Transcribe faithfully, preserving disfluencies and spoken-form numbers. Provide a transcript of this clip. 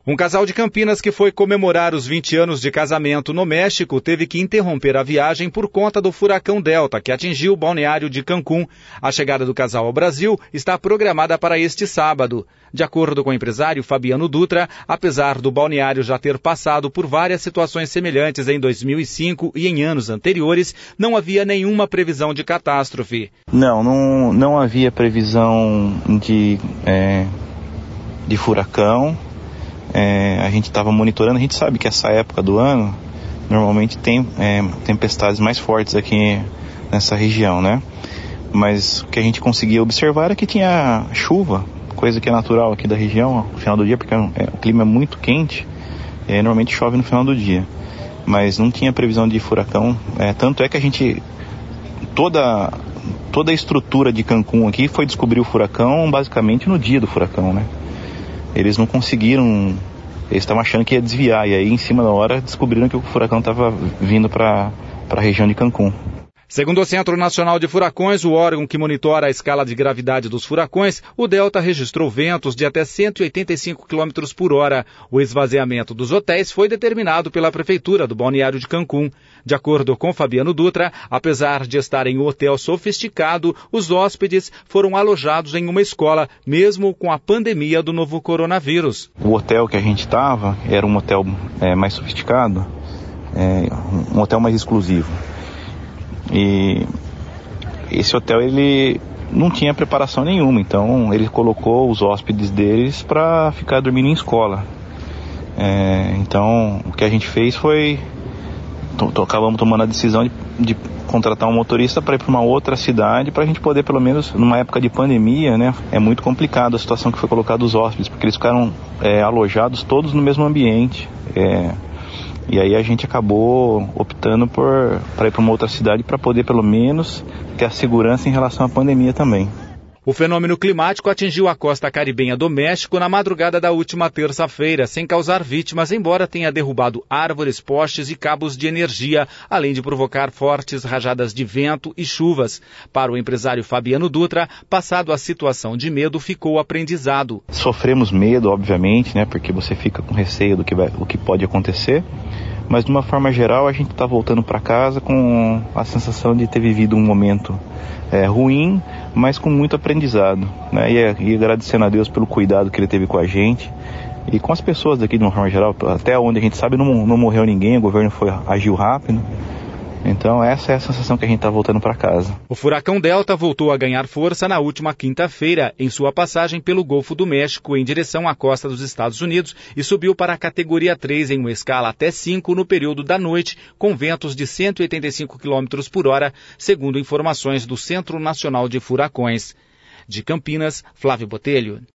Um casal de Campinas que foi comemorar os vinte anos de casamento no México teve que interromper a viagem por conta do furacão Delta, que atingiu o balneário de Cancún. A chegada do casal ao Brasil está programada para este sábado. De acordo com o empresário Fabiano Dutra, apesar do balneário já ter passado por várias situações semelhantes em dois mil e cinco e em anos anteriores, não havia nenhuma previsão de catástrofe. Não, não, não havia previsão de, é, de furacão. É, a gente estava monitorando, a gente sabe que essa época do ano normalmente tem é, tempestades mais fortes aqui nessa região, né? Mas o que a gente conseguia observar era que tinha chuva, coisa que é natural aqui da região no final do dia, porque é, o clima é muito quente e aí normalmente chove no final do dia. Mas não tinha previsão de furacão, é, tanto é que a gente, toda, toda a estrutura de Cancún aqui foi descobrir o furacão basicamente no dia do furacão, né? Eles não conseguiram, eles estavam achando que ia desviar, e aí em cima da hora descobriram que o furacão estava vindo para a região de Cancún. Segundo o Centro Nacional de Furacões, o órgão que monitora a escala de gravidade dos furacões, o Delta registrou ventos de até cento e oitenta e cinco quilômetros por hora. O esvaziamento dos hotéis foi determinado pela Prefeitura do balneário de Cancún. De acordo com Fabiano Dutra, apesar de estar em um hotel sofisticado, os hóspedes foram alojados em uma escola, mesmo com a pandemia do novo coronavírus. O hotel que a gente estava era um hotel é, mais sofisticado, é, um hotel mais exclusivo. E esse hotel ele não tinha preparação nenhuma, então ele colocou os hóspedes deles para ficar dormindo em escola. É, então o que a gente fez foi, to, acabamos tomando a decisão de, de contratar um motorista para ir para uma outra cidade, para a gente poder, pelo menos numa época de pandemia, né, é muito complicado a situação que foi colocada os hóspedes, porque eles ficaram é, alojados todos no mesmo ambiente. É, E aí a gente acabou optando por para ir para uma outra cidade para poder pelo menos ter a segurança em relação à pandemia também. O fenômeno climático atingiu a costa caribenha do México na madrugada da última terça-feira, sem causar vítimas, embora tenha derrubado árvores, postes e cabos de energia, além de provocar fortes rajadas de vento e chuvas. Para o empresário Fabiano Dutra, passado a situação de medo, ficou aprendizado. Sofremos medo, obviamente, né, porque você fica com receio do que, vai, do que pode acontecer, mas de uma forma geral a gente está voltando para casa com a sensação de ter vivido um momento é, ruim, mas com muito aprendizado, né? E, e agradecendo a Deus pelo cuidado que Ele teve com a gente e com as pessoas daqui de uma forma geral. Até onde a gente sabe não, não morreu ninguém, o governo foi, agiu rápido. Então essa é a sensação que a gente está voltando para casa. O furacão Delta voltou a ganhar força na última quinta-feira em sua passagem pelo Golfo do México em direção à costa dos Estados Unidos e subiu para a categoria três em uma escala até cinco no período da noite, com ventos de cento e oitenta e cinco quilômetros por hora, segundo informações do Centro Nacional de Furacões. De Campinas, Flávio Botelho.